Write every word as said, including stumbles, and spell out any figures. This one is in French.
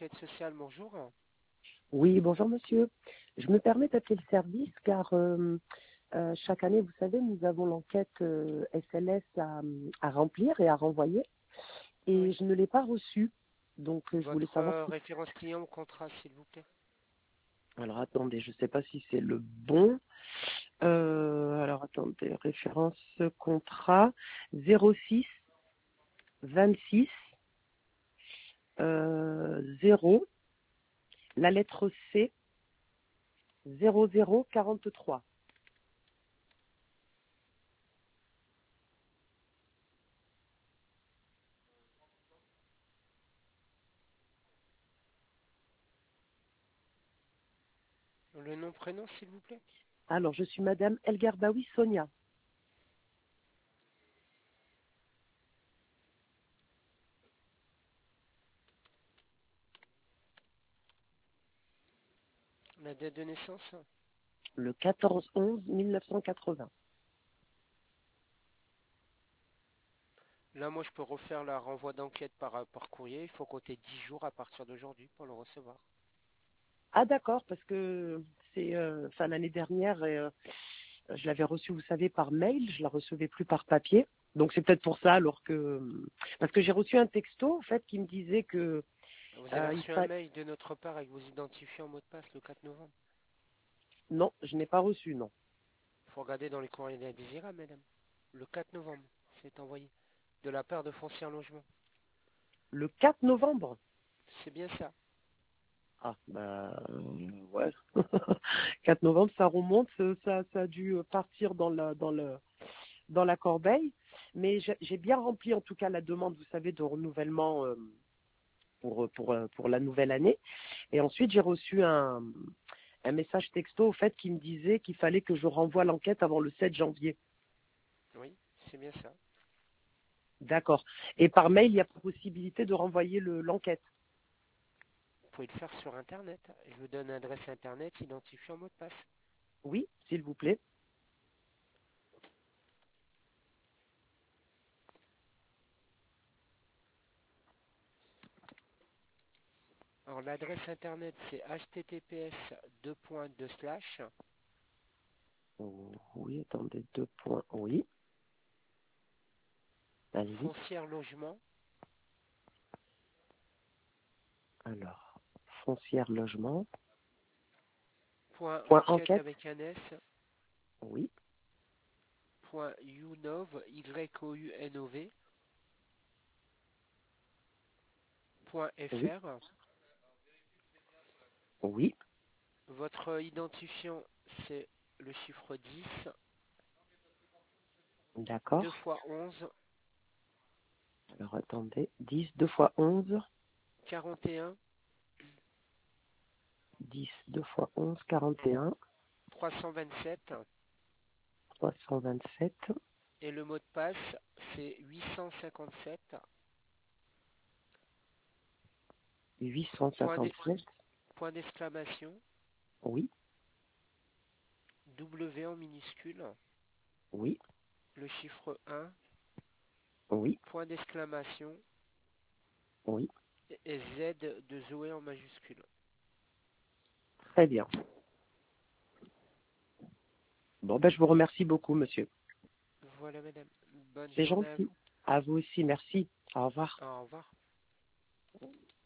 l'enquête sociale, bonjour. Oui, bonjour monsieur. Je me permets d'appeler le service car euh, euh, chaque année, vous savez, nous avons l'enquête euh, S L S à, à remplir et à renvoyer et Oui. je ne l'ai pas reçue. Donc euh, je voulais Votre savoir euh, si... référence client au contrat, s'il vous plaît. Alors attendez, je ne sais pas si c'est le bon. Euh, alors attendez, référence contrat zéro six vingt-six euh, zéro, la lettre C zéro zéro quarante-trois. Le nom, prénom, s'il vous plaît. Alors je suis madame Elgarbaoui Sonia. La date de naissance. Le quatorze onze mille neuf cent quatre-vingts. Là, moi, je peux refaire la renvoi d'enquête par, par courrier. Il faut compter dix jours à partir d'aujourd'hui pour le recevoir. Ah d'accord, parce que c'est, euh, enfin l'année dernière, euh, je l'avais reçu, vous savez, par mail, je la recevais plus par papier. Donc c'est peut-être pour ça, alors que parce que j'ai reçu un texto en fait qui me disait que Vous avez euh, il reçu un fa... mail de notre part avec vos identifiants mot de passe le quatre novembre. Non, je n'ai pas reçu, non. Il faut regarder dans les courriers indésirables, madame. Le quatre novembre, c'est envoyé. De la part de Foncière Logement. Le quatre novembre. C'est bien ça. Ah bah euh, ouais. quatre novembre, ça remonte, ça, ça a dû partir dans la dans le dans la corbeille. Mais j'ai j'ai bien rempli en tout cas la demande, vous savez, de renouvellement euh, pour pour pour la nouvelle année. Et ensuite j'ai reçu un un message texto au fait qui me disait qu'il fallait que je renvoie l'enquête avant le sept janvier. Oui, c'est bien ça. D'accord. Et par mail, il y a possibilité de renvoyer le- l'enquête. Vous pouvez le faire sur Internet. Je vous donne l'adresse Internet, identifiant mot de passe. Oui, s'il vous plaît. Alors l'adresse Internet, c'est https deux points deux slash Oh, oui, attendez, deux points. Oui, allez-y. foncière logement Alors, foncière logement. point Point enquête enquête. avec un S Oui, point younov y o u n o v point oui, fr. oui. Votre identifiant, c'est le chiffre dix, deux D'accord. fois onze, Alors, attendez. dix, deux fois onze. quarante et un, dix, deux fois onze, quarante et un. trois cent vingt-sept. trois cent vingt-sept. Et le mot de passe, c'est huit cent cinquante-sept. huit cent Point d'e- cinquante-sept. point d'exclamation, Oui, W en minuscule, oui, le chiffre un, oui, point d'exclamation, oui. et Z de Zoé en majuscule. Très bien. Bon, ben, je vous remercie beaucoup, monsieur. Voilà, madame. Bonne C'est journée à gentil. vous. À vous aussi, merci. Au revoir. Au revoir.